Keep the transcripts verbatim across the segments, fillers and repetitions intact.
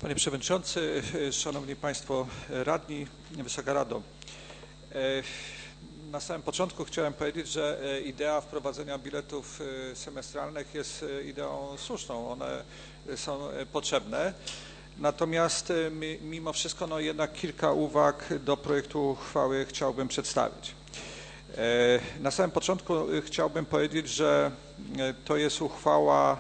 Panie Przewodniczący, Szanowni Państwo Radni, Wysoka Rado. Na samym początku chciałem powiedzieć, że idea wprowadzenia biletów semestralnych jest ideą słuszną. One są potrzebne. Natomiast mimo wszystko no jednak kilka uwag do projektu uchwały chciałbym przedstawić. Na samym początku chciałbym powiedzieć, że to jest uchwała,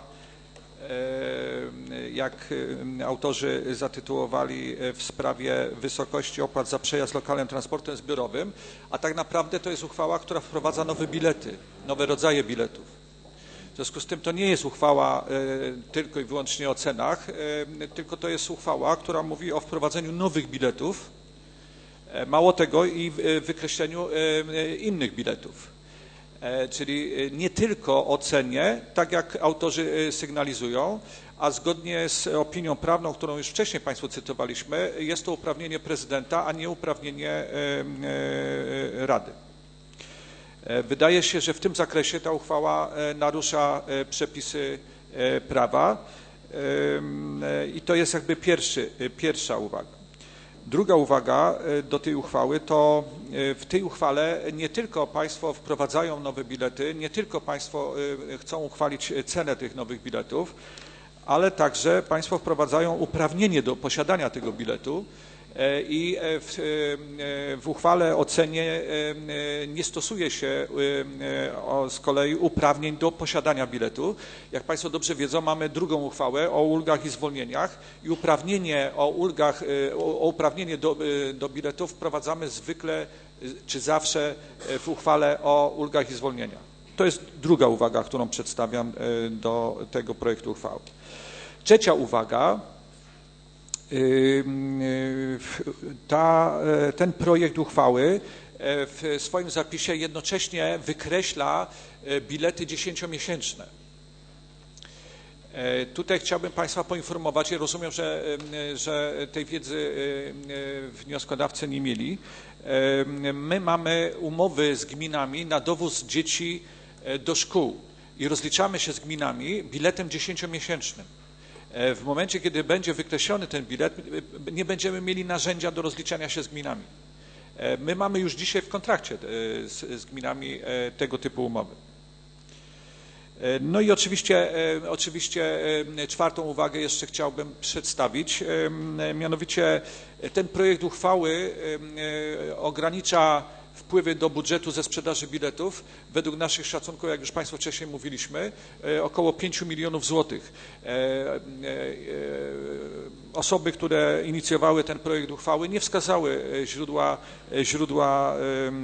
jak autorzy zatytułowali, w sprawie wysokości opłat za przejazd lokalnym transportem zbiorowym, a tak naprawdę to jest uchwała, która wprowadza nowe bilety, nowe rodzaje biletów. W związku z tym to nie jest uchwała tylko i wyłącznie o cenach, tylko to jest uchwała, która mówi o wprowadzeniu nowych biletów, mało tego i wykreśleniu innych biletów. Czyli nie tylko o cenie, tak jak autorzy sygnalizują, a zgodnie z opinią prawną, którą już wcześniej Państwu cytowaliśmy, jest to uprawnienie prezydenta, a nie uprawnienie Rady. Wydaje się, że w tym zakresie ta uchwała narusza przepisy prawa i to jest jakby pierwszy, pierwsza uwaga. Druga uwaga do tej uchwały to w tej uchwale nie tylko Państwo wprowadzają nowe bilety, nie tylko Państwo chcą uchwalić cenę tych nowych biletów, ale także Państwo wprowadzają uprawnienie do posiadania tego biletu i w, w uchwale o cenie nie stosuje się z kolei uprawnień do posiadania biletu. Jak Państwo dobrze wiedzą, mamy drugą uchwałę o ulgach i zwolnieniach i uprawnienie o ulgach, o uprawnienie do, do biletów wprowadzamy zwykle czy zawsze w uchwale o ulgach i zwolnieniach. To jest druga uwaga, którą przedstawiam do tego projektu uchwały. Trzecia uwaga. Ta, ten projekt uchwały w swoim zapisie jednocześnie wykreśla bilety dziesięciomiesięczne. Tutaj chciałbym Państwa poinformować, ja rozumiem, że, że tej wiedzy wnioskodawcy nie mieli. My mamy umowy z gminami na dowóz dzieci do szkół i rozliczamy się z gminami biletem dziesięciomiesięcznym. W momencie, kiedy będzie wykreślony ten bilet, nie będziemy mieli narzędzia do rozliczania się z gminami. My mamy już dzisiaj w kontrakcie z, z gminami tego typu umowy. No i oczywiście, oczywiście czwartą uwagę jeszcze chciałbym przedstawić, mianowicie ten projekt uchwały ogranicza wpływy do budżetu ze sprzedaży biletów, według naszych szacunków, jak już Państwu wcześniej mówiliśmy, około pięciu milionów złotych. Osoby, które inicjowały ten projekt uchwały, nie wskazały źródła, źródła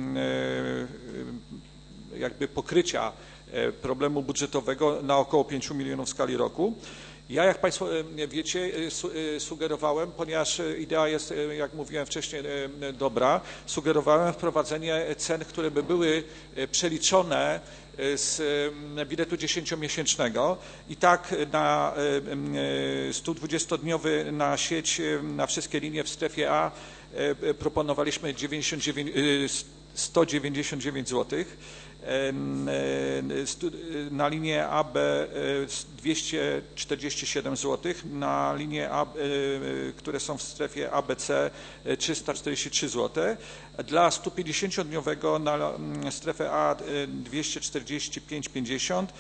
jakby pokrycia problemu budżetowego na około pięciu milionów w skali roku. Ja, jak Państwo wiecie, sugerowałem, ponieważ idea jest, jak mówiłem wcześniej, dobra, sugerowałem wprowadzenie cen, które by były przeliczone z biletu dziesięciomiesięcznego i tak na sto dwudziestodniowy na sieć, na wszystkie linie w strefie A proponowaliśmy sto dziewięćdziesiąt dziewięć złotych. Na linię A B dwieście czterdzieści siedem złotych, na linie A, które są w strefie A B C trzysta czterdzieści trzy złote, dla sto pięćdziesięciodniowego na strefę A dwieście czterdzieści pięć pięćdziesiąt,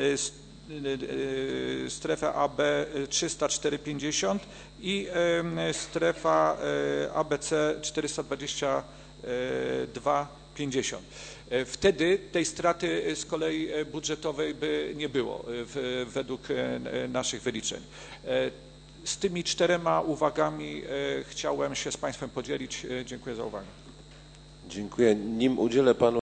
strefa A B trzysta cztery pięćdziesiąt i strefa A B C czterysta dwadzieścia dwa pięćdziesiąt. Wtedy tej straty z kolei budżetowej by nie było w, według naszych wyliczeń. Z tymi czterema uwagami chciałem się z Państwem podzielić. Dziękuję za uwagę. Dziękuję. Nim udzielę Panu